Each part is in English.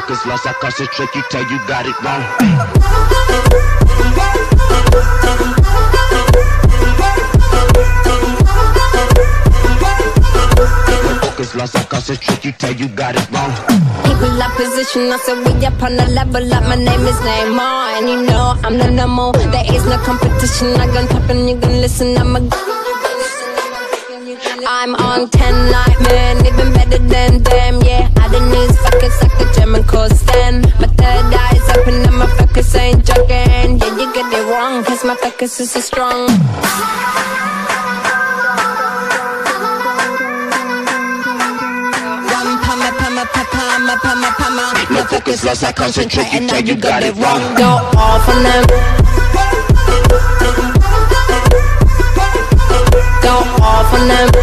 focus lost, I concentrate, you tell you got it wrong. Focus lost, I concentrate, you tell you got it wrong. People up position, I said we up on the level up. My name is Neymar, and you know I'm the number. There is no competition. I gon' top and you gon' listen. I'm on 10 like man, even better than them. Yeah, I done these fuckers like the German cause then. My third eye's open and my focus ain't joking. Yeah, you get it wrong, cause my focus is so strong. No focus lost, I concentrate, you tell you got it wrong. Go off on them. Go off on them.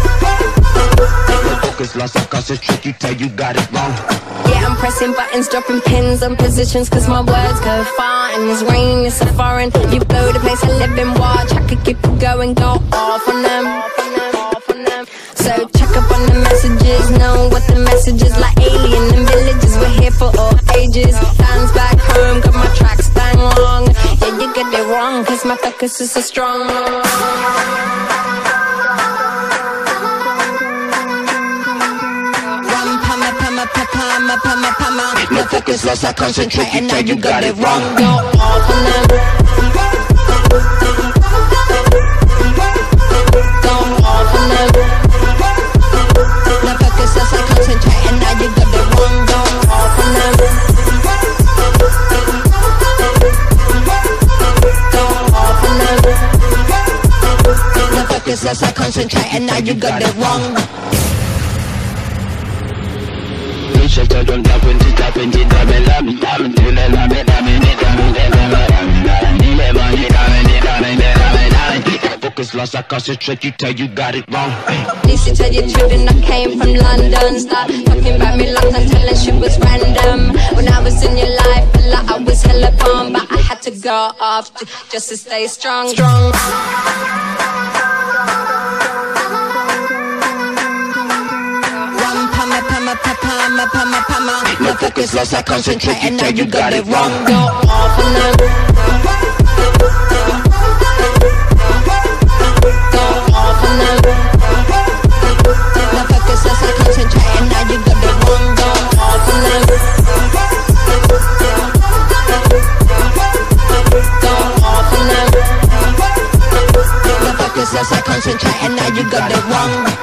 No focus lost, I concentrate, you tell you got it wrong. Yeah, I'm pressing buttons, dropping pins on positions, cause my words go far. And this rain is so foreign. You blow the place I live in, watch. I could keep it going, go off on them. So check up on the messages, know what the message is. Like alien and villages, we're here for all ages. Stands back home, got my tracks bang long. Yeah, you get it wrong, cause my focus is so strong. No focus lost, I concentrate, you tell you got it wrong. Go off on them. Go off on them. No focus lost, I concentrate, and now you got it wrong. Go off on them. Go off on them. No focus lost, I concentrate, and now you got it wrong. Focus lost, I concentrate, you tell you got it wrong. Lisa tell you children I came from London. Stop talking about me like I'm telling shit was random. When I was in your life, like I was hella bomb, but I had to go off just to stay strong. No focus lost, I concentrate, you tell you got it wrong. Go off on them. Go off on them. No focus lost, I concentrate, and now you got it wrong. Go off on them. Go off on them. No focus lost, I concentrate, and now you got it wrong.